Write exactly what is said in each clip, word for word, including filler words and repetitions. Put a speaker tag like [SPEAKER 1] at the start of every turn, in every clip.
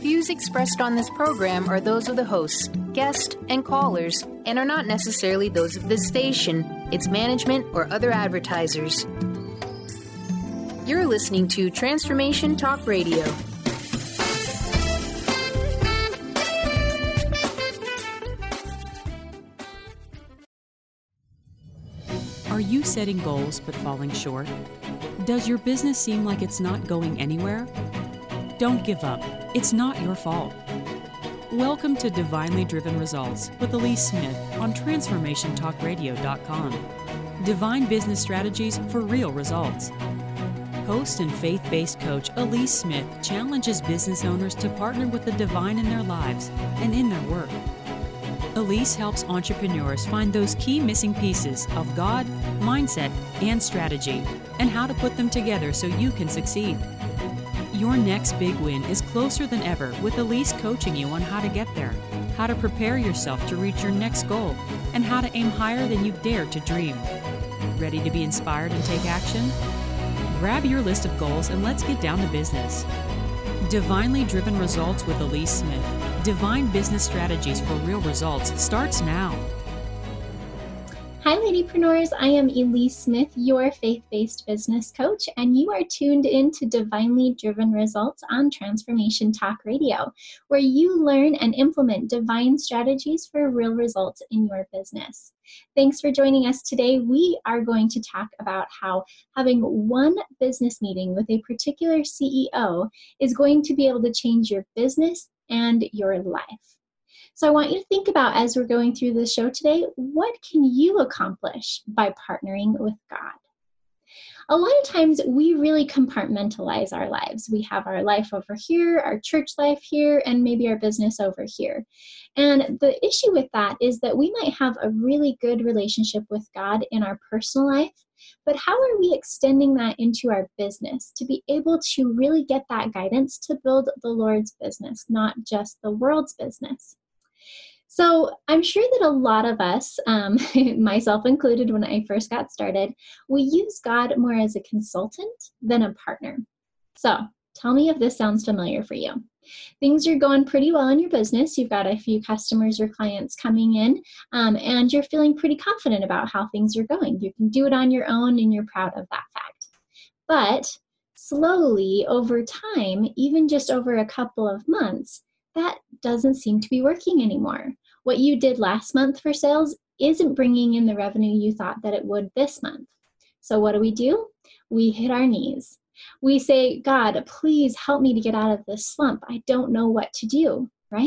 [SPEAKER 1] Views expressed on this program are those of the hosts, guests, and callers, and are not necessarily those of this station, its management, or other advertisers. You're listening to Transformation Talk Radio.
[SPEAKER 2] Are you setting goals but falling short? Does your business seem like it's not going anywhere? Don't give up. It's not your fault. Welcome to Divinely Driven Results with Elise Smith on transformation talk radio dot com. Divine business strategies for real results. Host and faith-based coach Elise Smith challenges business owners to partner with the divine in their lives and in their work. Elise helps entrepreneurs find those key missing pieces of God, mindset, and strategy, and how to put them together so you can succeed. Your next big win is closer than ever with Elise coaching you on how to get there, how to prepare yourself to reach your next goal, and how to aim higher than you dared to dream. Ready to be inspired and take action? Grab your list of goals and let's get down to business. Divinely Driven Results with Elise Smith. Divine Business Strategies for Real Results starts now.
[SPEAKER 3] Hi, Ladypreneurs. I am Elise Smith, your faith-based business coach, and you are tuned in to Divinely Driven Results on Transformation Talk Radio, where you learn and implement divine strategies for real results in your business. Thanks for joining us today. We are going to talk about how having one business meeting with a particular C E O is going to be able to change your business and your life. So I want you to think about, as we're going through this show today, what can you accomplish by partnering with God? A lot of times we really compartmentalize our lives. We have our life over here, our church life here, and maybe our business over here. And the issue with that is that we might have a really good relationship with God in our personal life, but how are we extending that into our business to be able to really get that guidance to build the Lord's business, not just the world's business? So I'm sure that a lot of us, um, myself included when I first got started, we use God more as a consultant than a partner. So tell me if this sounds familiar for you. Things are going pretty well in your business. You've got a few customers or clients coming in, um, and you're feeling pretty confident about how things are going. You can do it on your own, and you're proud of that fact. But slowly, over time, even just over a couple of months, that doesn't seem to be working anymore. What you did last month for sales isn't bringing in the revenue you thought that it would this month. So what do we do? We hit our knees. We say, God, please help me to get out of this slump. I don't know what to do, right?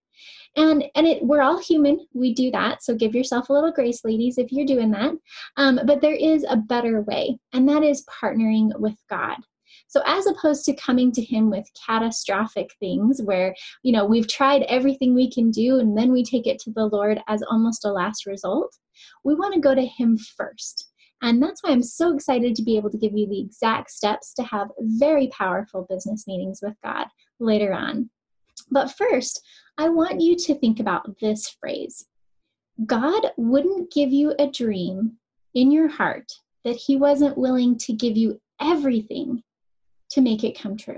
[SPEAKER 3] And and it, we're all human. We do that. So give yourself a little grace, ladies, if you're doing that. Um, but there is a better way, and that is partnering with God. So as opposed to coming to him with catastrophic things where, you know, we've tried everything we can do and then we take it to the Lord as almost a last result, we want to go to him first. And that's why I'm so excited to be able to give you the exact steps to have very powerful business meetings with God later on. But first, I want you to think about this phrase. God wouldn't give you a dream in your heart that he wasn't willing to give you everything to make it come true.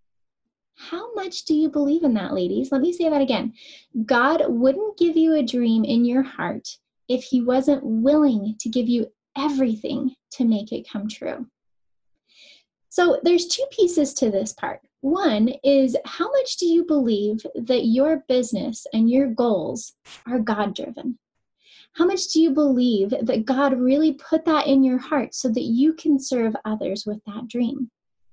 [SPEAKER 3] How much do you believe in that, ladies? Let me say that again. God wouldn't give you a dream in your heart if he wasn't willing to give you everything to make it come true. So there's two pieces to this part. One is, how much do you believe that your business and your goals are God-driven? How much do you believe that God really put that in your heart so that you can serve others with that dream?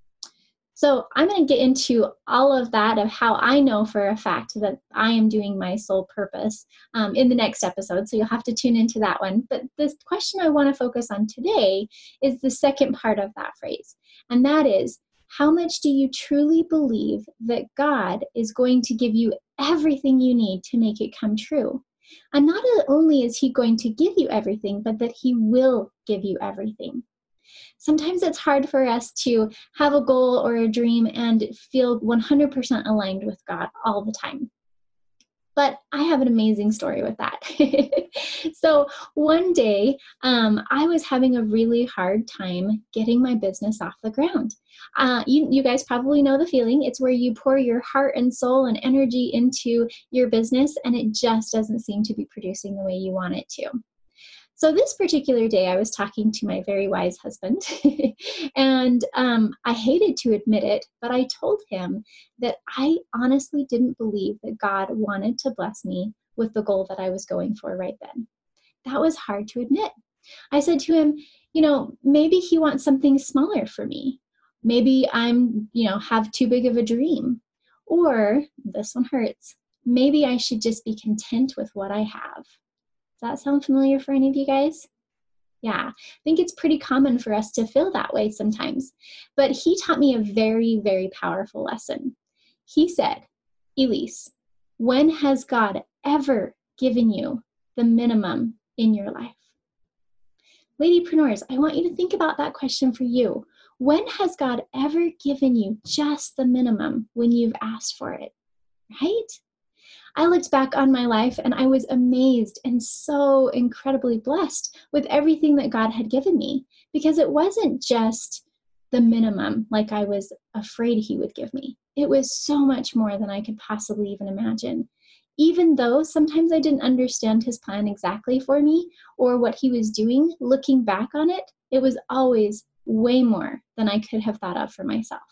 [SPEAKER 3] So I'm going to get into all of that, of how I know for a fact that I am doing my sole purpose um, in the next episode. So you'll have to tune into that one. But the question I want to focus on today is the second part of that phrase. And that is, how much do you truly believe that God is going to give you everything you need to make it come true? And not only is he going to give you everything, but that he will give you everything. Sometimes it's hard for us to have a goal or a dream and feel one hundred percent aligned with God all the time. But I have an amazing story with that. So one day, um, I was having a really hard time getting my business off the ground. Uh, you, you guys probably know the feeling. It's where you pour your heart and soul and energy into your business, and it just doesn't seem to be producing the way you want it to. So this particular day, I was talking to my very wise husband, and um, I hated to admit it, but I told him that I honestly didn't believe that God wanted to bless me with the goal that I was going for right then. That was hard to admit. I said to him, you know, maybe he wants something smaller for me. Maybe I'm, you know, have too big of a dream. Or, this one hurts, maybe I should just be content with what I have. Does that sound familiar for any of you guys? Yeah, I think it's pretty common for us to feel that way sometimes. But he taught me a very, very powerful lesson. He said, Elise, when has God ever given you the minimum in your life? Ladypreneurs, I want you to think about that question for you. When has God ever given you just the minimum when you've asked for it? Right? I looked back on my life and I was amazed and so incredibly blessed with everything that God had given me, because it wasn't just the minimum like I was afraid he would give me. It was so much more than I could possibly even imagine. Even though sometimes I didn't understand his plan exactly for me or what he was doing, looking back on it, it was always way more than I could have thought of for myself.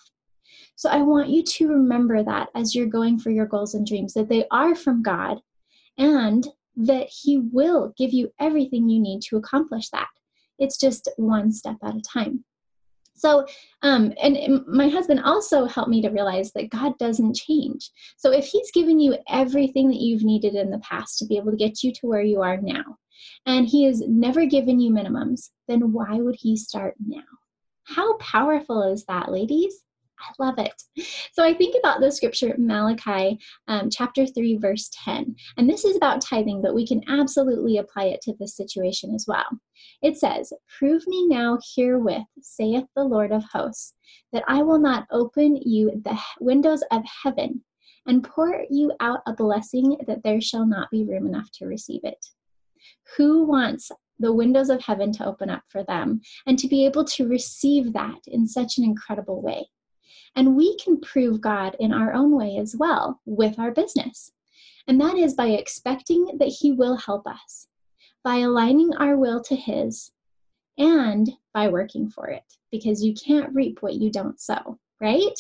[SPEAKER 3] So I want you to remember that as you're going for your goals and dreams, that they are from God and that he will give you everything you need to accomplish that. It's just one step at a time. So, um, and my husband also helped me to realize that God doesn't change. So if he's given you everything that you've needed in the past to be able to get you to where you are now, and he has never given you minimums, then why would he start now? How powerful is that, ladies? I love it. So I think about the scripture, Malachi um, chapter three, verse ten. And this is about tithing, but we can absolutely apply it to this situation as well. It says, "Prove me now herewith, saith the Lord of hosts, that I will not open you the windows of heaven and pour you out a blessing that there shall not be room enough to receive it." Who wants the windows of heaven to open up for them and to be able to receive that in such an incredible way? And we can prove God in our own way as well with our business. And that is by expecting that he will help us, by aligning our will to his, and by working for it, because you can't reap what you don't sow, right?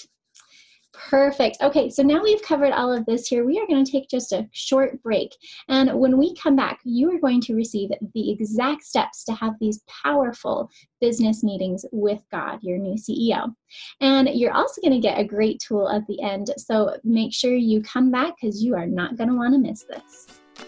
[SPEAKER 3] Perfect. Okay, so now we've covered all of this here. We are going to take just a short break. And when we come back, you are going to receive the exact steps to have these powerful business meetings with God, your new C E O. And you're also going to get a great tool at the end. So make sure you come back because you are not going to want to miss this.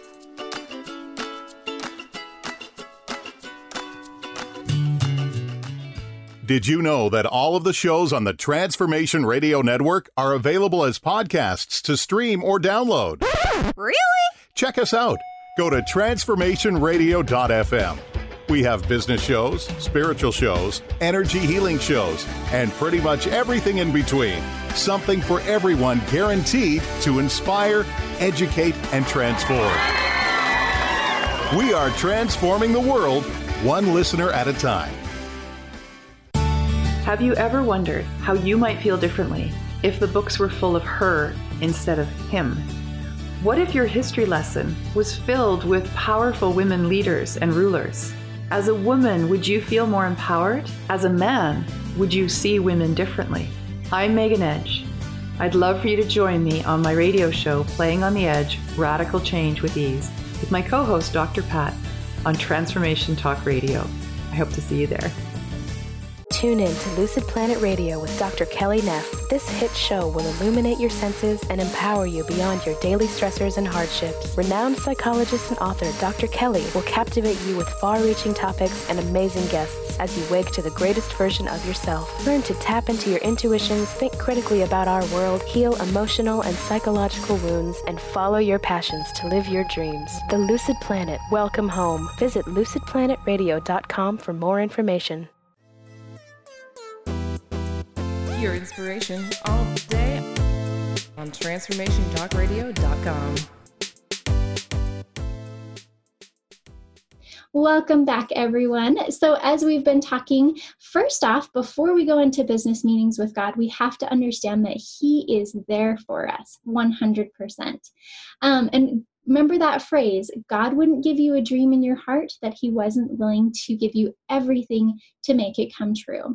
[SPEAKER 4] Did you know that all of the shows on the Transformation Radio Network are available as podcasts to stream or download?
[SPEAKER 5] Really?
[SPEAKER 4] Check us out. Go to transformation radio dot f m. We have business shows, spiritual shows, energy healing shows, and pretty much everything in between. Something for everyone, guaranteed to inspire, educate, and transform. We are transforming the world, one listener at a time.
[SPEAKER 5] Have you ever wondered how you might feel differently if the books were full of her instead of him? What if your history lesson was filled with powerful women leaders and rulers? As a woman, would you feel more empowered? As a man, would you see women differently? I'm Megan Edge. I'd love for you to join me on my radio show, Playing on the Edge, Radical Change with Ease, with my co-host, Doctor Pat, on Transformation Talk Radio. I hope to see you there.
[SPEAKER 6] Tune in to Lucid Planet Radio with Doctor Kelly Neff. This hit show will illuminate your senses and empower you beyond your daily stressors and hardships. Renowned psychologist and author Doctor Kelly will captivate you with far-reaching topics and amazing guests as you wake to the greatest version of yourself. Learn to tap into your intuitions, think critically about our world, heal emotional and psychological wounds, and follow your passions to live your dreams. The Lucid Planet. Welcome home. Visit lucid planet radio dot com for more information.
[SPEAKER 7] Your inspiration all day on transformation talk radio dot com.
[SPEAKER 3] Welcome back, everyone. So as we've been talking, first off, before we go into business meetings with God, we have to understand that He is there for us one hundred percent. Um, and remember that phrase, God wouldn't give you a dream in your heart that He wasn't willing to give you everything to make it come true.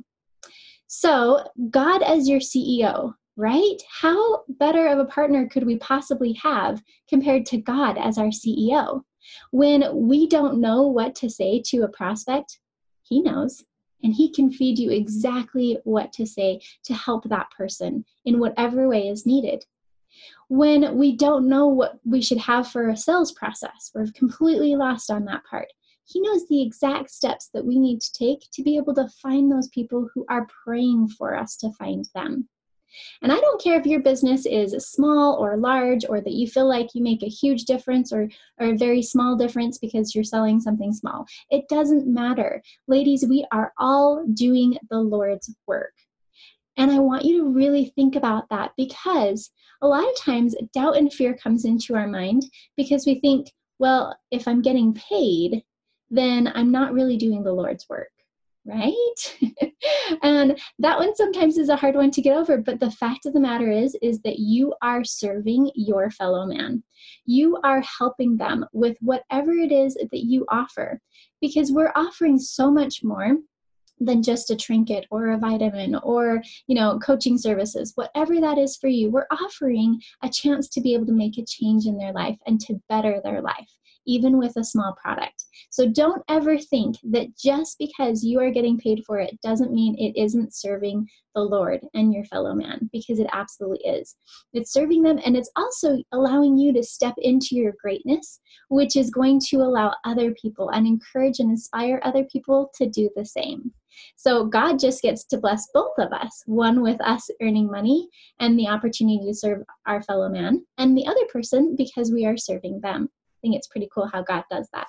[SPEAKER 3] So God as your C E O, right? How better of a partner could we possibly have compared to God as our C E O? When we don't know what to say to a prospect, He knows, and He can feed you exactly what to say to help that person in whatever way is needed. When we don't know what we should have for a sales process, we're completely lost on that part. He knows the exact steps that we need to take to be able to find those people who are praying for us to find them. And I don't care if your business is small or large, or that you feel like you make a huge difference or, or a very small difference because you're selling something small. It doesn't matter. Ladies, we are all doing the Lord's work. And I want you to really think about that, because a lot of times doubt and fear comes into our mind because we think, well, if I'm getting paid, then I'm not really doing the Lord's work. Right? And that one sometimes is a hard one to get over, but the fact of the matter is, is that you are serving your fellow man. You are helping them with whatever it is that you offer, because we're offering so much more than just a trinket or a vitamin or, you know, coaching services, whatever that is for you. We're offering a chance to be able to make a change in their life and to better their life, even with a small product. So don't ever think that just because you are getting paid for it doesn't mean it isn't serving the Lord and your fellow man, because it absolutely is. It's serving them, and it's also allowing you to step into your greatness, which is going to allow other people and encourage and inspire other people to do the same. So God just gets to bless both of us, one with us earning money and the opportunity to serve our fellow man, and the other person because we are serving them. I think it's pretty cool how God does that.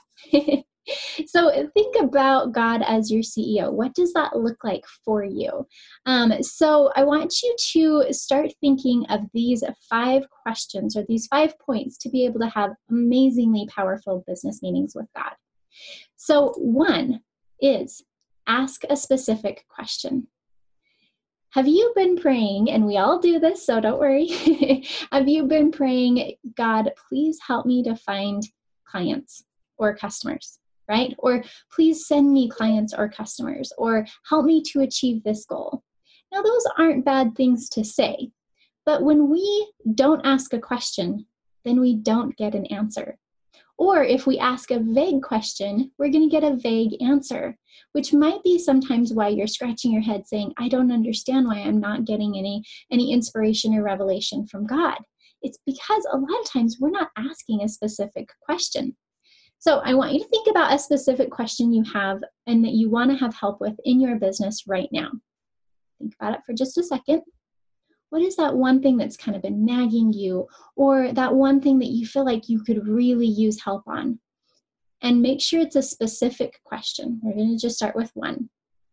[SPEAKER 3] So think about God as your C E O. What does that look like for you? Um, so I want you to start thinking of these five questions or these five points to be able to have amazingly powerful business meetings with God. So one is ask a specific question. Have you been praying, and we all do this, so don't worry. Have you been praying, God, please help me to find clients or customers, right? Or please send me clients or customers, or help me to achieve this goal. Now, those aren't bad things to say, but when we don't ask a question, then we don't get an answer. Or if we ask a vague question, we're going to get a vague answer, which might be sometimes why you're scratching your head saying, I don't understand why I'm not getting any, any inspiration or revelation from God. It's because a lot of times we're not asking a specific question. So I want you to think about a specific question you have and that you want to have help with in your business right now. Think about it for just a second. What is that one thing that's kind of been nagging you, or that one thing that you feel like you could really use help on? And make sure it's a specific question. We're going to just start with one.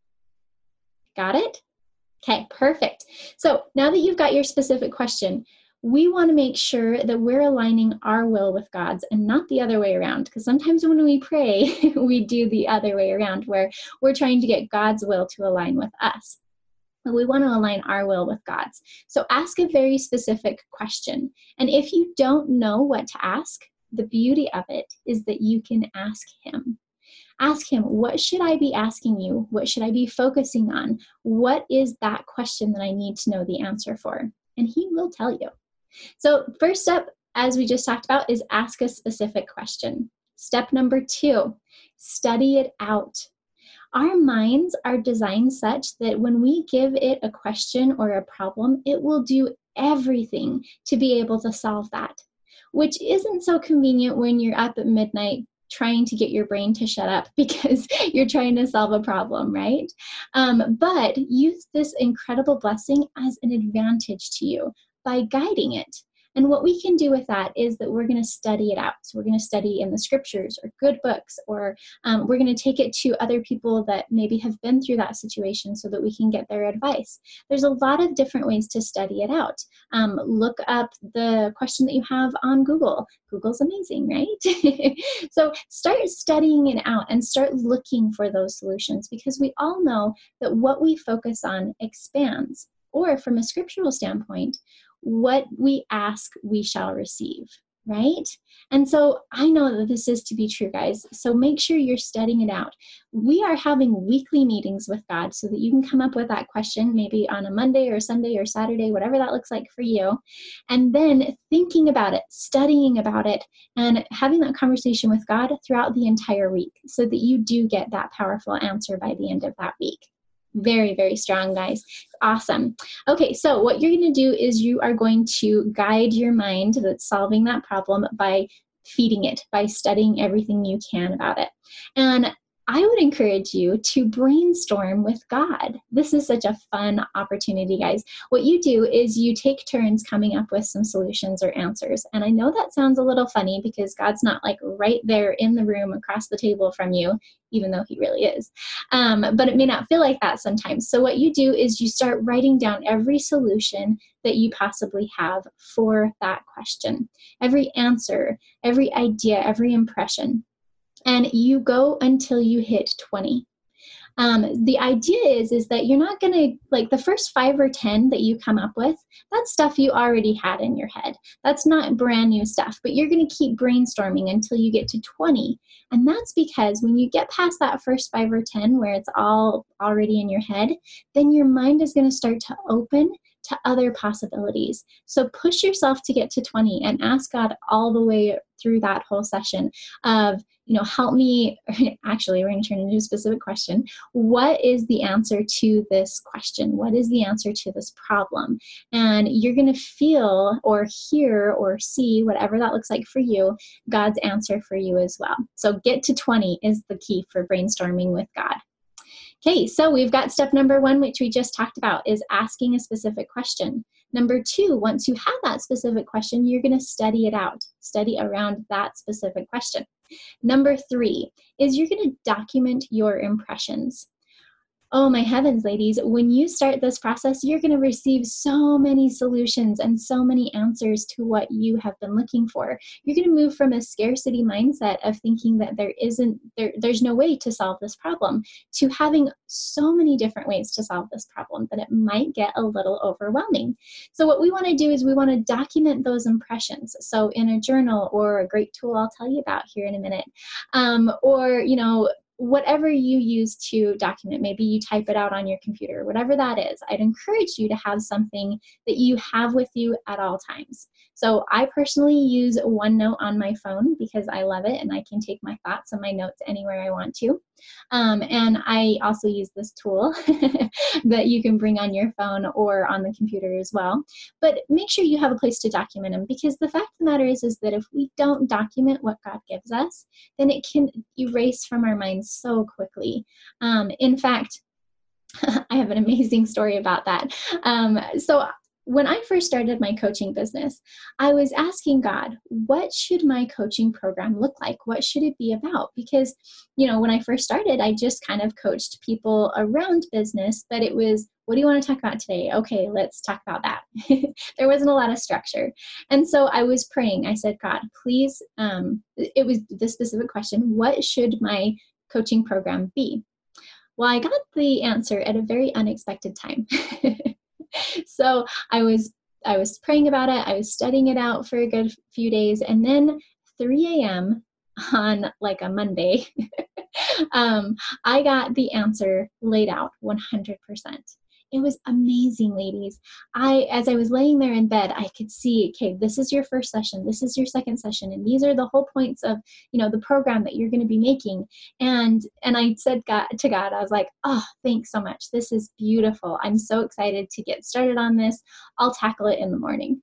[SPEAKER 3] Got it? Okay, perfect. So now that you've got your specific question, we want to make sure that we're aligning our will with God's and not the other way around. Because sometimes when we pray, we do the other way around, where we're trying to get God's will to align with us. But we want to align our will with God's. So ask a very specific question. And if you don't know what to ask, the beauty of it is that you can ask Him. Ask Him, what should I be asking you? What should I be focusing on? What is that question that I need to know the answer for? And He will tell you. So first step, as we just talked about, is ask a specific question. Step number two, study it out. Our minds are designed such that when we give it a question or a problem, it will do everything to be able to solve that, which isn't so convenient when you're up at midnight trying to get your brain to shut up because you're trying to solve a problem, right? Um, but use this incredible blessing as an advantage to you by guiding it. And what we can do with that is that we're going to study it out. So we're going to study in the scriptures or good books, or um, we're going to take it to other people that maybe have been through that situation so that we can get their advice. There's a lot of different ways to study it out. Um, look up the question that you have on Google. Google's amazing, right? So start studying it out and start looking for those solutions, because we all know that what we focus on expands. Or from a scriptural standpoint, what we ask, we shall receive, right? And so I know that this is to be true, guys. So make sure you're studying it out. We are having weekly meetings with God so that you can come up with that question, maybe on a Monday or Sunday or Saturday, whatever that looks like for you. And then thinking about it, studying about it, and having that conversation with God throughout the entire week so that you do get that powerful answer by the end of that week. Very, very strong, guys. Awesome. Okay, so what you're going to do is you are going to guide your mind that's solving that problem by feeding it, by studying everything you can about it. And I would encourage you to brainstorm with God. This is such a fun opportunity, guys. What you do is you take turns coming up with some solutions or answers. And I know that sounds a little funny because God's not like right there in the room across the table from you, even though he really is. Um, but it may not feel like that sometimes. So what you do is you start writing down every solution that you possibly have for that question, every answer, every idea, every impression. And you go until you hit twenty. Um, the idea is, is that you're not going to, like the first five or ten that you come up with, that's stuff you already had in your head. That's not brand new stuff, but you're going to keep brainstorming until you get to twenty. And that's because when you get past that first five or ten where it's all already in your head, then your mind is going to start to open to other possibilities. So push yourself to get to twenty and ask God all the way through that whole session of, you know, help me, actually, we're going to turn into a specific question. What is the answer to this question? What is the answer to this problem? And you're going to feel or hear or see, whatever that looks like for you, God's answer for you as well. So get to twenty is the key for brainstorming with God. Okay, so we've got step number one, which we just talked about, is asking a specific question. Number two, once you have that specific question, you're going to study it out, study around that specific question. Number three is you're going to document your impressions. Oh my heavens, ladies, when you start this process, you're going to receive so many solutions and so many answers to what you have been looking for. You're going to move from a scarcity mindset of thinking that there isn't, there, there's no way to solve this problem, to having so many different ways to solve this problem that it might get a little overwhelming. So what we want to do is we want to document those impressions. So in a journal, or a great tool I'll tell you about here in a minute, um, or, you know, whatever you use to document, maybe you type it out on your computer, whatever that is, I'd encourage you to have something that you have with you at all times. So I personally use OneNote on my phone because I love it and I can take my thoughts and my notes anywhere I want to. Um, and I also use this tool that you can bring on your phone or on the computer as well. But make sure you have a place to document them, because the fact of the matter is, is that if we don't document what God gives us, then it can erase from our minds so quickly. Um, in fact, I have an amazing story about that. Um, so when I first started my coaching business, I was asking God, what should my coaching program look like? What should it be about? Because, you know, when I first started, I just kind of coached people around business, but it was, what do you want to talk about today? Okay, let's talk about that. There wasn't a lot of structure. And so I was praying. I said, God, please, um, it was the specific question, what should my coaching program be? Well, I got the answer at a very unexpected time. So I was I was praying about it. I was studying it out for a good few days. And then three a.m. on like a Monday, um, I got the answer laid out one hundred percent. It was amazing, ladies. I, as I was laying there in bed, I could see, okay, this is your first session, this is your second session, and these are the whole points of, you know, the program that you're going to be making. And and I said God, to God, I was like, oh, thanks so much. This is beautiful. I'm so excited to get started on this. I'll tackle it in the morning.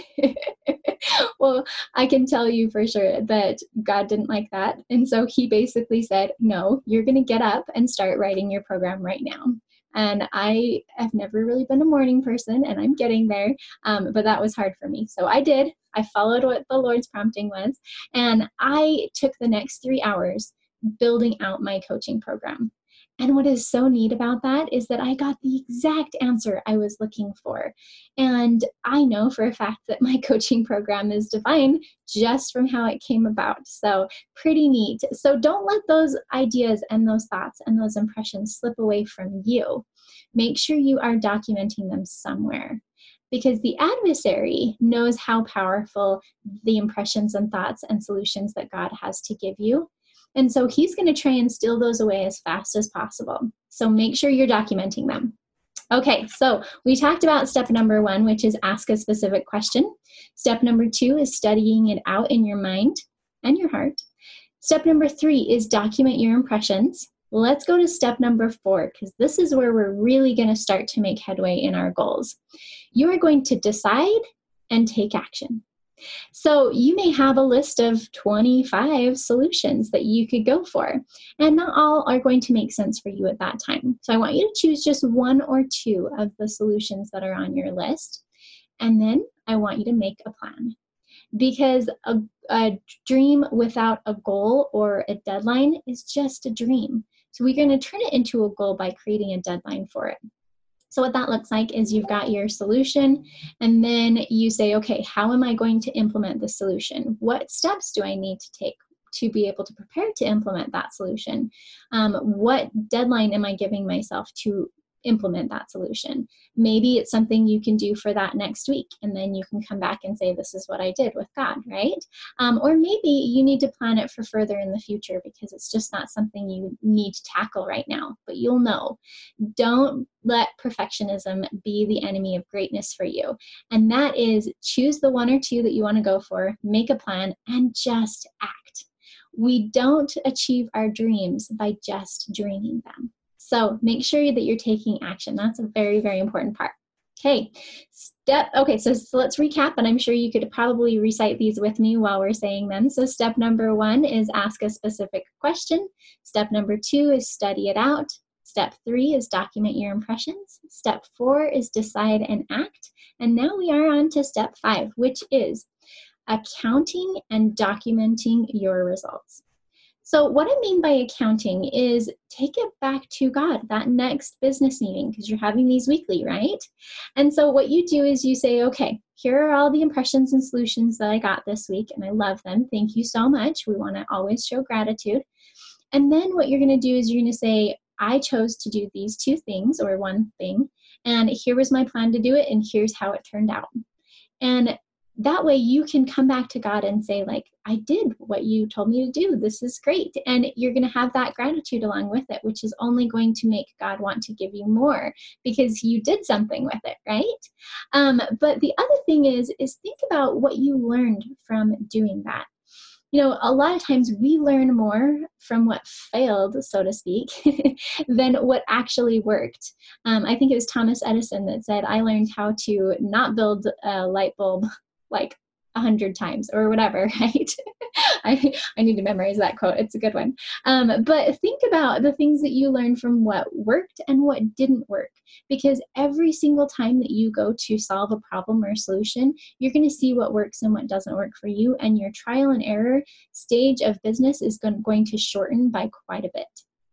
[SPEAKER 3] Well, I can tell you for sure that God didn't like that. And so he basically said, no, you're going to get up and start writing your program right now. And I have never really been a morning person, and I'm getting there. Um, but that was hard for me. So I did. I followed what the Lord's prompting was. And I took the next three hours building out my coaching program. And what is so neat about that is that I got the exact answer I was looking for. And I know for a fact that my coaching program is divine just from how it came about. So pretty neat. So don't let those ideas and those thoughts and those impressions slip away from you. Make sure you are documenting them somewhere, because the adversary knows how powerful the impressions and thoughts and solutions that God has to give you. And so he's going to try and steal those away as fast as possible. So make sure you're documenting them. Okay, so we talked about step number one, which is ask a specific question. Step number two is studying it out in your mind and your heart. Step number three is document your impressions. Let's go to step number four, because this is where we're really going to start to make headway in our goals. You are going to decide and take action. So you may have a list of twenty-five solutions that you could go for, and not all are going to make sense for you at that time. So I want you to choose just one or two of the solutions that are on your list, and then I want you to make a plan. Because a, a dream without a goal or a deadline is just a dream. So we're going to turn it into a goal by creating a deadline for it. So what that looks like is you've got your solution, and then you say, okay, how am I going to implement the solution? What steps do I need to take to be able to prepare to implement that solution? Um, what deadline am I giving myself to implement that solution? Maybe it's something you can do for that next week, and then you can come back and say, this is what I did with God, right? Um, or maybe you need to plan it for further in the future because it's just not something you need to tackle right now, but you'll know. Don't let perfectionism be the enemy of greatness for you. And that is, choose the one or two that you want to go for, make a plan, and just act. We don't achieve our dreams by just dreaming them. So make sure that you're taking action. That's a very, very important part. Okay, step, okay, so, so let's recap, and I'm sure you could probably recite these with me while we're saying them. So step number one is ask a specific question. Step number two is study it out. Step three is document your impressions. Step four is decide and act. And now we are on to step five, which is accounting and documenting your results. So what I mean by accounting is take it back to God, that next business meeting, because you're having these weekly, right? And so what you do is you say, okay, here are all the impressions and solutions that I got this week, and I love them. Thank you so much. We want to always show gratitude. And then what you're going to do is you're going to say, I chose to do these two things or one thing, and here was my plan to do it, and here's how it turned out. And that way you can come back to God and say, like, I did what you told me to do. This is great. And you're going to have that gratitude along with it, which is only going to make God want to give you more because you did something with it, right? Um, but the other thing is, is think about what you learned from doing that. You know, a lot of times we learn more from what failed, so to speak, than what actually worked. Um, I think it was Thomas Edison that said, I learned how to not build a light bulb like a hundred times or whatever, right? I, I need to memorize that quote. It's a good one. Um, but think about the things that you learned from what worked and what didn't work, because every single time that you go to solve a problem or a solution, you're going to see what works and what doesn't work for you. And your trial and error stage of business is going, going to shorten by quite a bit.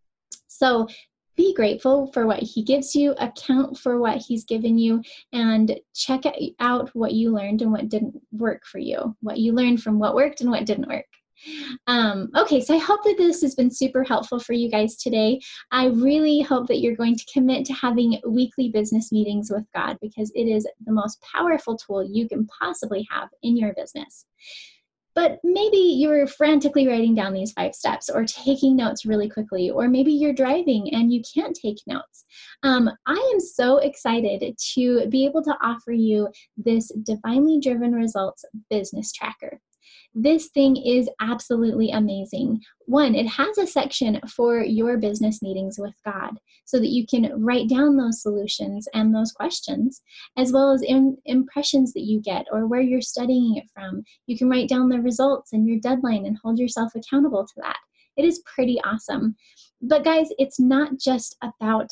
[SPEAKER 3] So be grateful for what he gives you, account for what he's given you, and check out what you learned and what didn't work for you, what you learned from what worked and what didn't work. Um, okay, so I hope that this has been super helpful for you guys today. I really hope that you're going to commit to having weekly business meetings with God, because it is the most powerful tool you can possibly have in your business. But maybe you're frantically writing down these five steps or taking notes really quickly, or maybe you're driving and you can't take notes. Um, I am so excited to be able to offer you this Divinely Driven Results business tracker. This thing is absolutely amazing. One, it has a section for your business meetings with God so that you can write down those solutions and those questions, as well as in, impressions that you get or where you're studying it from. You can write down the results and your deadline and hold yourself accountable to that. It is pretty awesome. But guys, it's not just about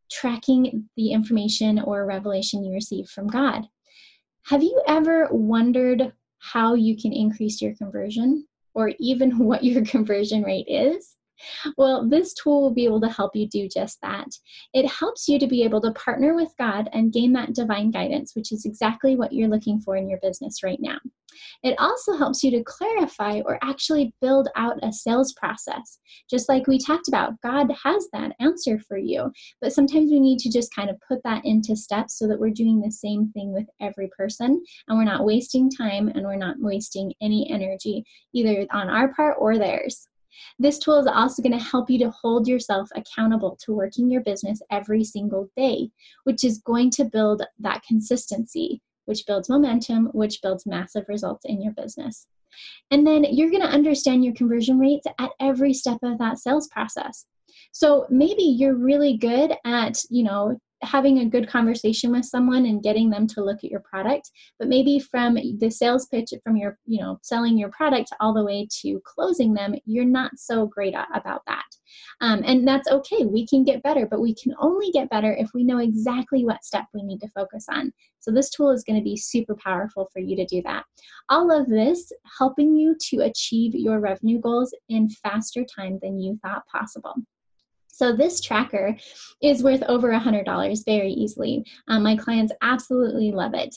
[SPEAKER 3] tracking the information or revelation you receive from God. Have you ever wondered how you can increase your conversion, or even what your conversion rate is? Well, this tool will be able to help you do just that. It helps you to be able to partner with God and gain that divine guidance, which is exactly what you're looking for in your business right now. It also helps you to clarify or actually build out a sales process. Just like we talked about, God has that answer for you, but sometimes we need to just kind of put that into steps so that we're doing the same thing with every person, and we're not wasting time and we're not wasting any energy, either on our part or theirs. This tool is also going to help you to hold yourself accountable to working your business every single day, which is going to build that consistency, which builds momentum, which builds massive results in your business. And then you're going to understand your conversion rates at every step of that sales process. So maybe you're really good at, you know, having a good conversation with someone and getting them to look at your product, but maybe from the sales pitch, from your, you know, selling your product all the way to closing them, you're not so great about that. Um, and that's okay. We can get better, but we can only get better if we know exactly what step we need to focus on. So this tool is going to be super powerful for you to do that. All of this helping you to achieve your revenue goals in faster time than you thought possible. So this tracker is worth over one hundred dollars very easily. Um, my clients absolutely love it.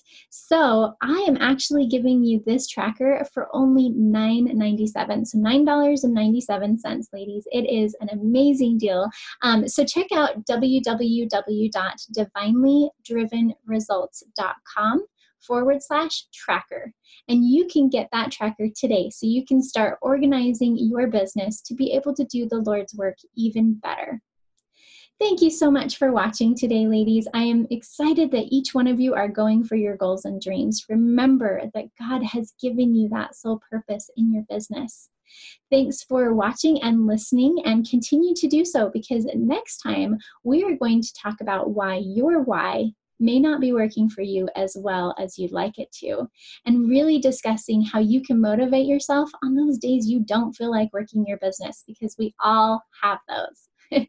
[SPEAKER 3] So I am actually giving you this tracker for only nine dollars and ninety-seven cents. So nine dollars and ninety-seven cents, ladies. It is an amazing deal. Um, so check out w w w dot divinely driven results dot com forward slash tracker. And you can get that tracker today so you can start organizing your business to be able to do the Lord's work even better. Thank you so much for watching today, ladies. I am excited that each one of you are going for your goals and dreams. Remember that God has given you that sole purpose in your business. Thanks for watching and listening, and continue to do so, because next time we are going to talk about why your why may not be working for you as well as you'd like it to, and really discussing how you can motivate yourself on those days you don't feel like working your business, because we all have those.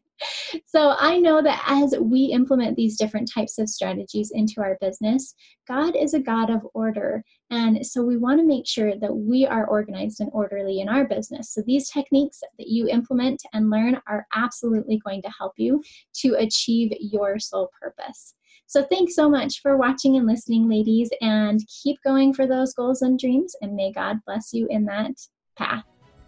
[SPEAKER 3] So I know that as we implement these different types of strategies into our business, God is a God of order. And so we want to make sure that we are organized and orderly in our business. So these techniques that you implement and learn are absolutely going to help you to achieve your sole purpose. So thanks so much for watching and listening, ladies, and keep going for those goals and dreams, and may God bless you in that path.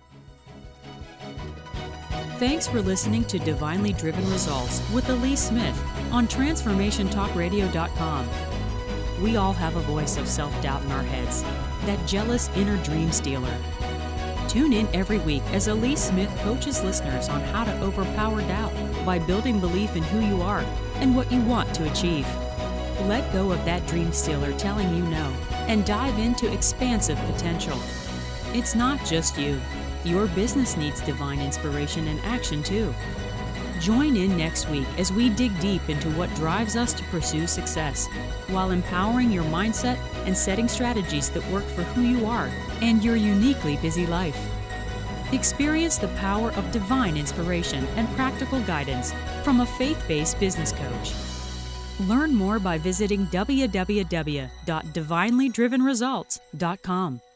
[SPEAKER 2] Thanks for listening to Divinely Driven Results with Elise Smith on transformation talk radio dot com. We all have a voice of self-doubt in our heads, that jealous inner dream stealer. Tune in every week as Elise Smith coaches listeners on how to overpower doubt by building belief in who you are and what you want to achieve. Let go of that dream stealer telling you no and dive into expansive potential. It's not just you. Your business needs divine inspiration and action too. Join in next week as we dig deep into what drives us to pursue success, while empowering your mindset and setting strategies that work for who you are and your uniquely busy life. Experience the power of divine inspiration and practical guidance from a faith-based business coach. Learn more by visiting w w w dot divinely driven results dot com.